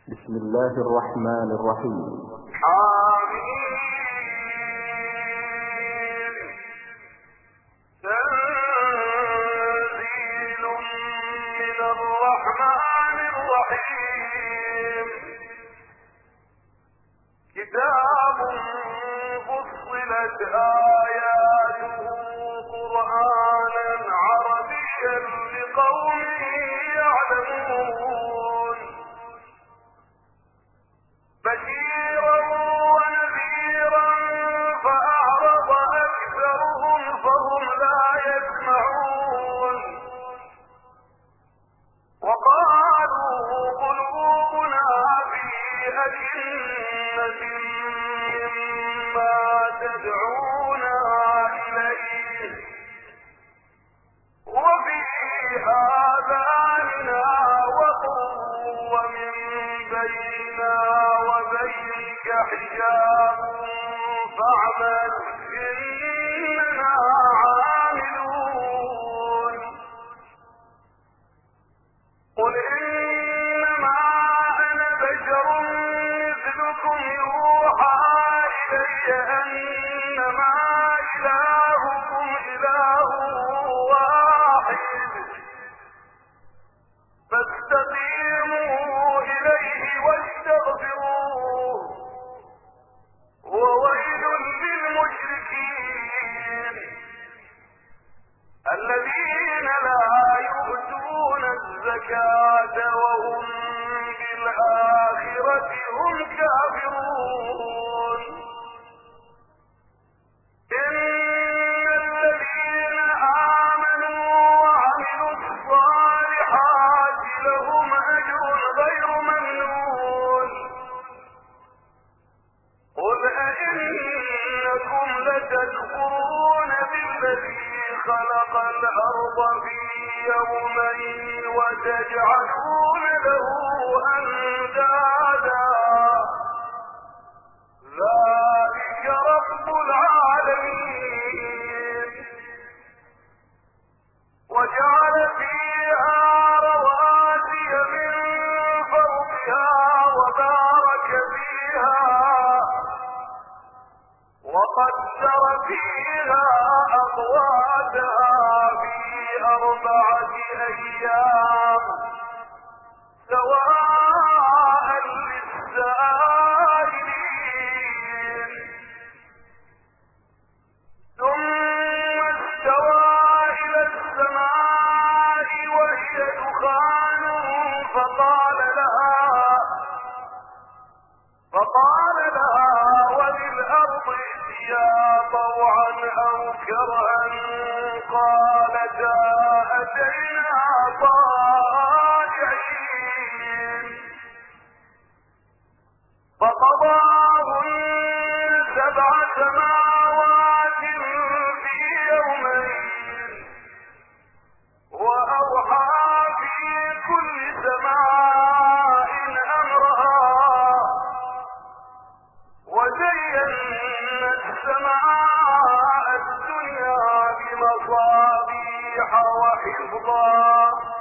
بسم الله الرحمن الرحيم. حميم. تنزيل من الرحمن الرحيم. كتاب فصلت آياته قرآنا عربيا لقوم يعلمون. بشيرا ونذيرا فأعرض أكثرهم فهم لا يسمعون. وقالوا قلوبنا في أكنة مما تدعونا إليه وفي آذاننا وقر ومن بيننا وبينك حجاب فاعمل إننا عاملون. قل إنما أنا بشر مثلكم يوحى إلي أنما إلهكم إله واحد فاستقيموا إليه واستغفروه وويل للمشركين الذين لا يؤتون الزكاة وهم بالآخرة هم كافرون. إن الذين آمنوا وعملوا الصالحات لهم أجر غير ممنون. قل أئنكم لتكفرون بالذي خلق الأرض في يومين وتجعلون له أندادا ذلك رب العالمين. وجعل فيها رواسي من فوقها وبارك فيها وقدر فيها أقواتها في 4 أيام سواء للسائلين. ثم استوى إلى السماء وهي دخان فقال لها وللأرض ائتيا طوعا أو كرها قالتا أتينا طائعين. فقضاهن 7 سماوات في يومين وأوحى في كل سماء أمرها وزينا السماء الدنيا بمصابيح وحفظا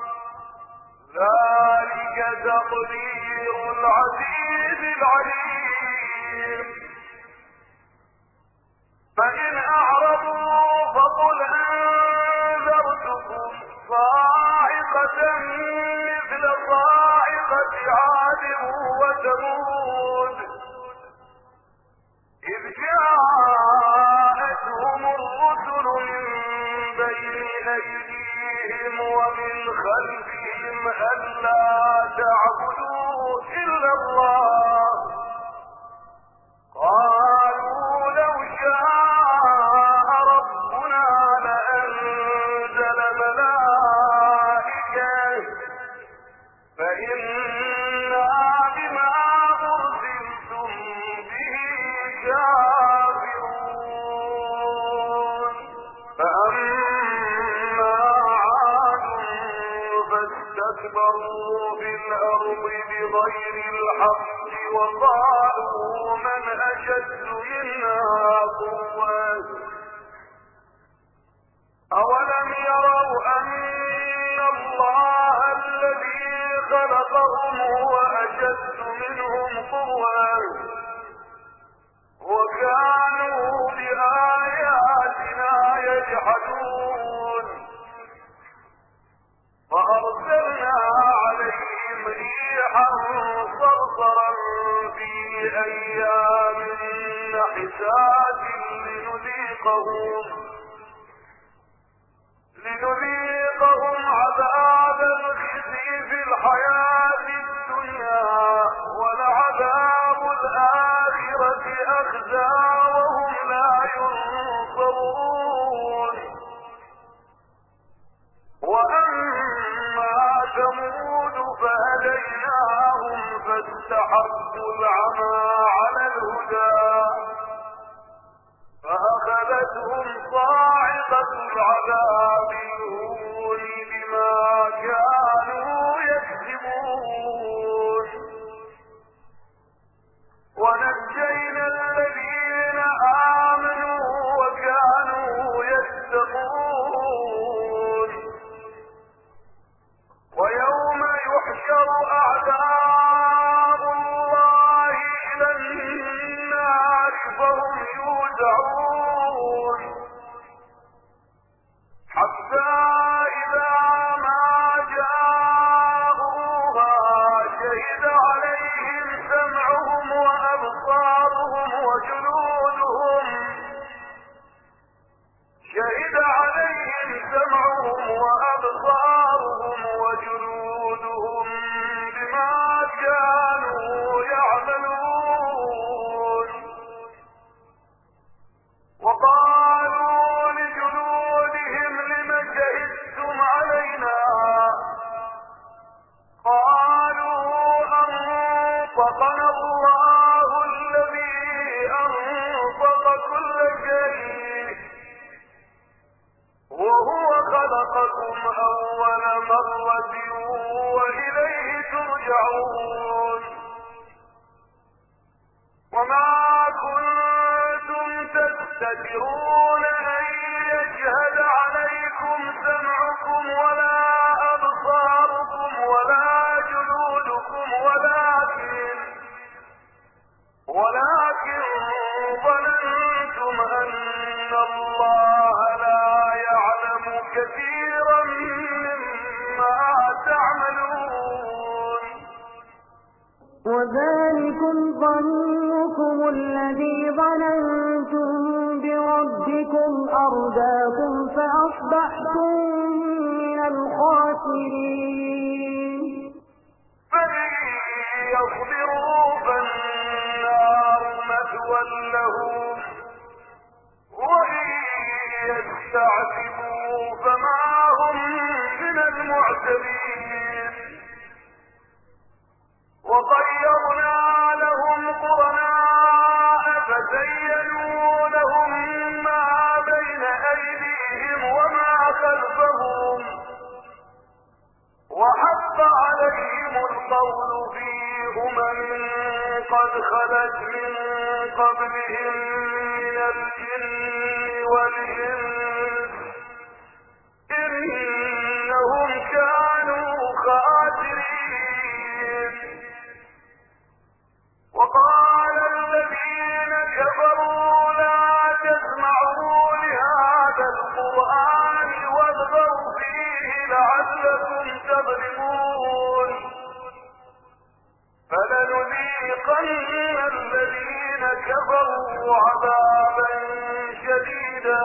ذلك تقدير العزيز العليم. فإن أعرضوا فقل أنذرتكم صاعقة مثل صاعقة عاد وثمود إذ جاءتهم الرسل من بين أيديهم ومن خلفهم ألا تعبدوا إلا الله قالوا لو شاء ربنا لأنزل ملائكة فإنا بما أرسلتم به كافرون. فأما عاد فاستكبروا في الأرض بغير الحق وقالوا من أشد منا قوة أولم يروا أن الله الذي خلقهم هو أشد وكانوا بآياتنا يجحدون فأرسلنا عليهم ريحا صرصرا في أيام نحسات لنذيقهم عذاب الخزي في الحياة الدنيا ولعذاب الآخرة أخزى وهم لا ينصرون وأما ثمود فهديناهم فاستحبوا العمى على الهدى فأخذتهم صاعقة العذاب الهون بما كانوا يكذبون ونجينا الذين آمنوا وكانوا يتقون ويوم يحشر أعداء الله إلى النار فهم يوزعون حتى إذا ما جاءوها شهد عليهم سمعهم وأبصارهم وجلودهم بما كانوا يعملون وقالوا لجلودهم لم شهدتم علينا قالوا أنطقنا الله الذي أنطق كل شيء وهو خلقكم أول مرة وإليه ترجعون وما كنتم تستترون أن يشهد عليكم سمعكم ولا أبصاركم ولا جلودكم ولكن ظننتم أن الله لا يعلم كثيرا مما تعملون وذلكم ظنكم الذي ظننتم بربكم أرداكم فأصبحتم من الخاسرين فإن يصبروا فالنار مثوى لهم وإن يستعتبوا فما هم من المعتبين وطيرنا لهم قرناء فزينوا لهم ما بين أيديهم وما خلفهم وحق عليهم القول في قد خلت من قبلهم من الجن والإنس إنهم كانوا خاسرين وقال الذين كفروا لا تسمعوا لهذا القرآن والغوا فيه لعلكم تغلبون فلنذيقن الذين كفروا عذابا شديدا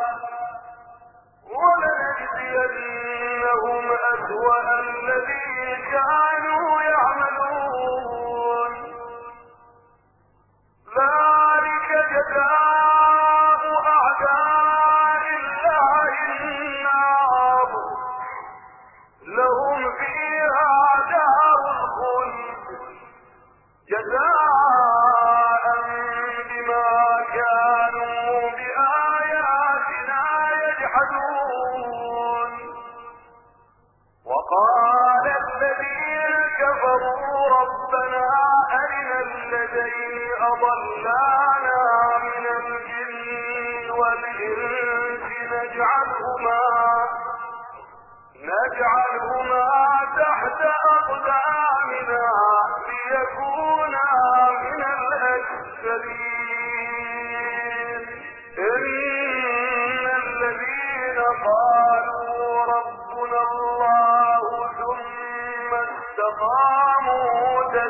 ولنجزينهم أسوأ الذي كانوا يعملون ذلك جزاء أعداء الله النار لهم فيها دار الخلد جزاء بما كانوا بآياتنا يجحدون وقال الذين كفروا ربنا أرنا الذين أضلانا من الجن والإنس نجعلهما تحت أقدامنا ليكونا من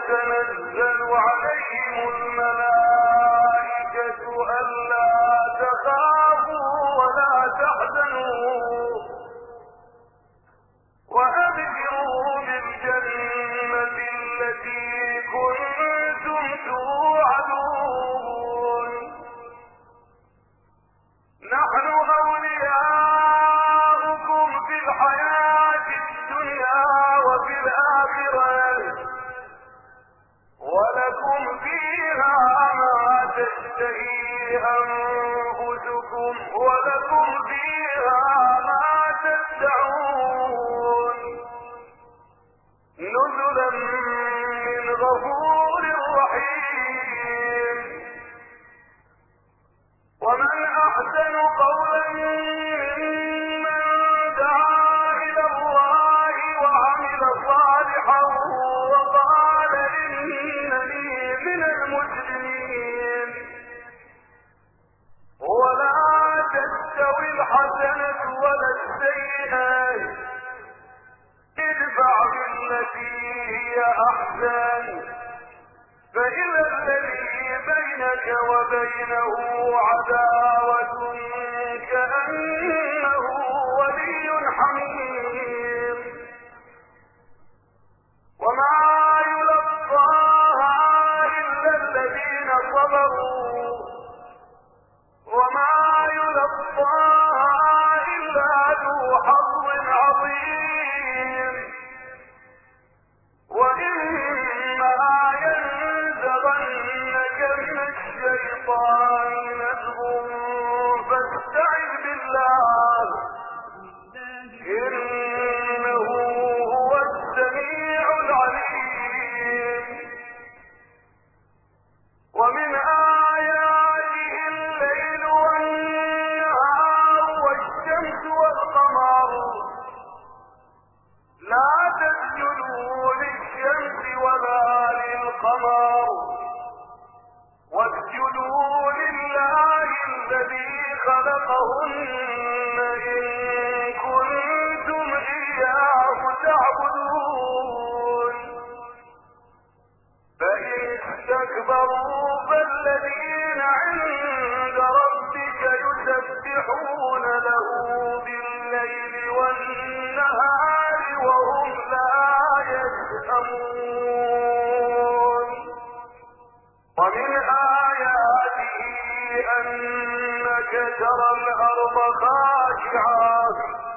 تتنزل عليهم الملائكة ألا تخافوا ولا تحزنوا وأبشروا بالجنة التي كنتم توعدون نحن أولياؤكم في الحياة الدنيا وفي الآخرة ولكم فيها ما تشتهي أنفسكم ولكم فيها ما تدعون نزلا من غفور رحيم ومن أحسن قولا ممن دعا إلى الله وعمل صالحا وقال إنني من المسلمين ولا تستوي الحسنة ولا السيئة ادفع بالتي هي أحسن فإذا الذي بينك وبينه عداوة كأنه ولي حميم وما يلقاها إلا الذين صبروا وما يلقاها إلا ذو حظ عظيم وإما ينزغنك من الشيطان نزغ فاستعذ بالله إنه هو السميع العليم ومن آياته الليل والنهار والشمس والقمر لا تسجدوا للشمس ولا للقمر واسجدوا لله الذي خلقهن إن كنتم إياه تعبدون فإن استكبروا فالذين عند ربك يسبحون له بالليل والنهار وهم لا يسأمون ومن آياته أنك ترى الأرض خاشعة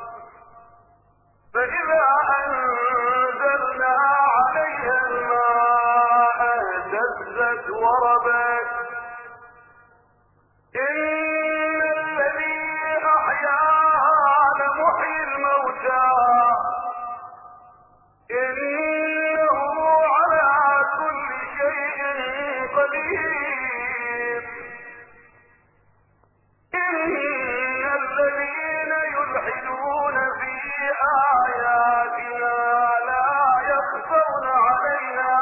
فإذا أنزلنا عليها الماء اهتزت وربت إن الذي أحياها لمحيي الموتى إنه على كل شيء قدير إن الذين يلحدون في آياتنا لا يخفون علينا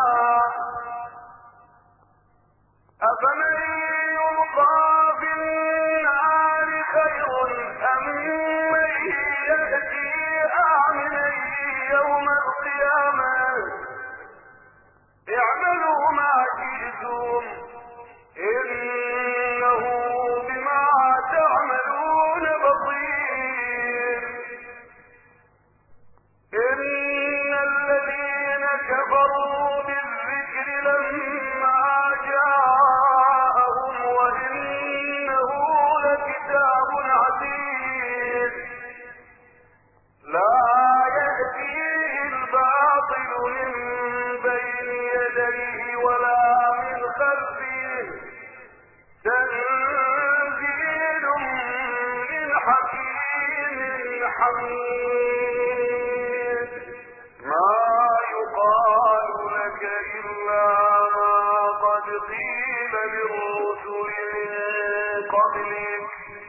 أفمن يلقى في النار خير أم من يأتي آمنا يوم القيامة اعملوا ما شئتم إنه بما تعملون بصير إن الذين كفروا بالذكر لما جاءهم وإنه لكتاب عزيز لا يأتيه الباطل من بين يديه ولا من خلفه تنزيل من حكيم حميد ما يقال لك إلا ما قد قيل للرسل من قبلك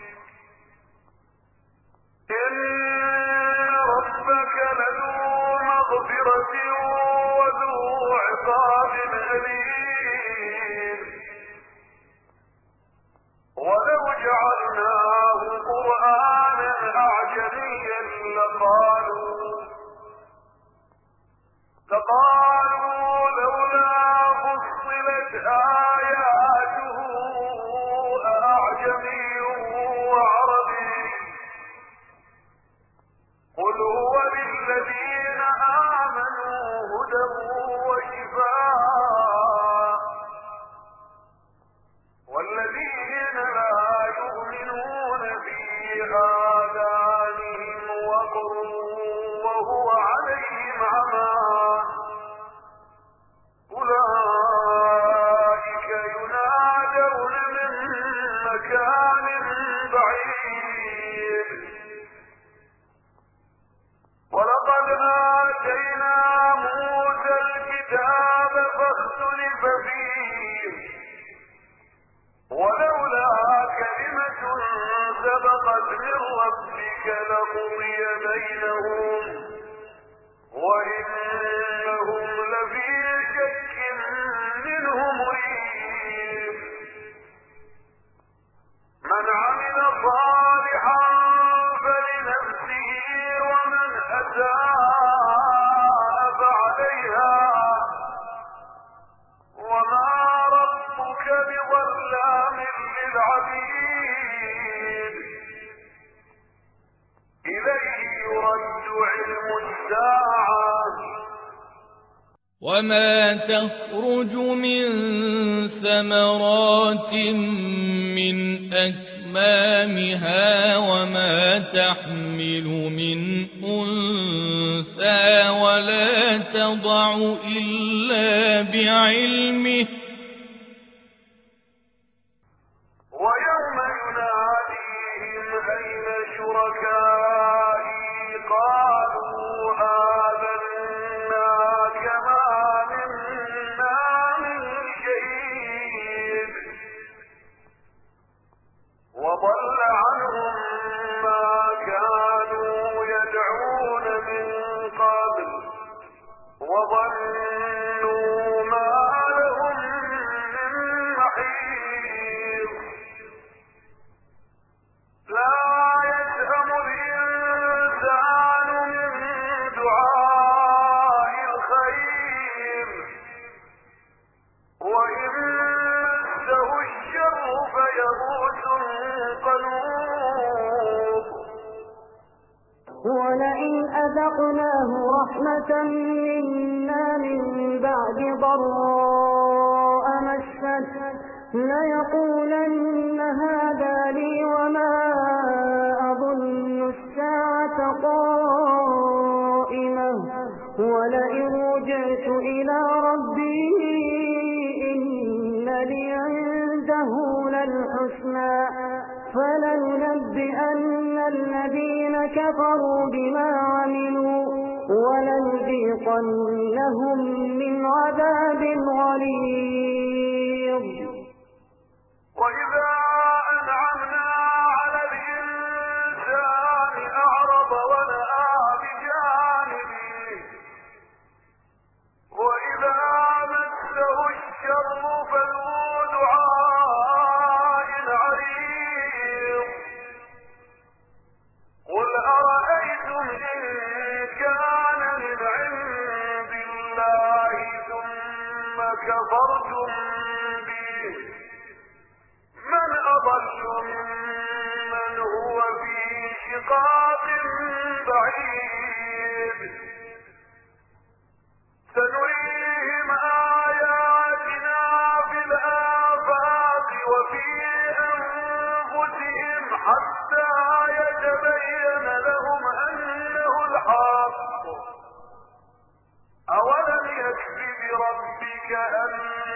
إن ربك لذو مغفرة وذو عقاب أليم ولو جعلناه قرآنا أعجميا لقالوا لولا اختلف فيه ولولا كلمة سبقت من ربك لقضي بينهم وإنهم لفي شك منه مريب من عمل صالحا فلنفسه ومن أساء فعليها وما ربك بظلام للعبيد إليه يرد علم الساعة وما تخرج من ثمرات من أكمامها وما تحمل من أنثى ولا تضع إلا بعلمه ويوم يناديهم أين شركائي قالوا آذنا كما منا من شهيد وضل عنهم ما كانوا يدعون من قبل وظنوا ما لهم من محيص لا يسأم الإنسان من دعاء الخير وإن مسه الشر فيئوس قنوط ولئن أذقناه رحمة منا من بعد ضراء مسته ليقولن هذا لي وما أظن الساعة قائمة ولئن رجعت إلى ربي إن لي عنده للحسنى فلننبئن الذين كفروا بما عملوا ولنذيقنهم من عذاب غليظ وإذا أنعمنا على الإنسان أعرض ونأى بجانبه وإذا مسه الشر فذو دعاء عريض قل أرأيتم إن كان من عند الله ثم كفرتم به من أضل ممن هو في شقاق بعيد سنريهم آياتنا في الآفاق وفي أنفسهم حتى يتبين لهم أنه الحق أولم يكف بربك أن